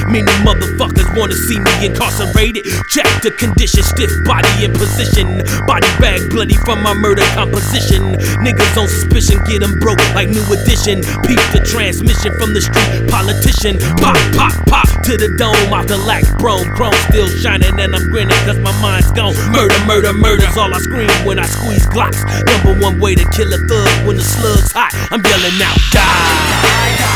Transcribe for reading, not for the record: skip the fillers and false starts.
Many motherfuckers wanna see me incarcerated. Check the condition, stiff body in position. Body bag bloody from my murder composition. Niggas on suspicion, get them broke like New Edition. Peep the transmission from the street politician. Pop, pop, pop to the dome out the lax chrome. Chrome still shining and I'm grinning cause my mind's gone. Murder, murder, murder's all I scream when I squeeze Glocks. Number one way to kill a thug when the slug's hot, I'm yelling out, die.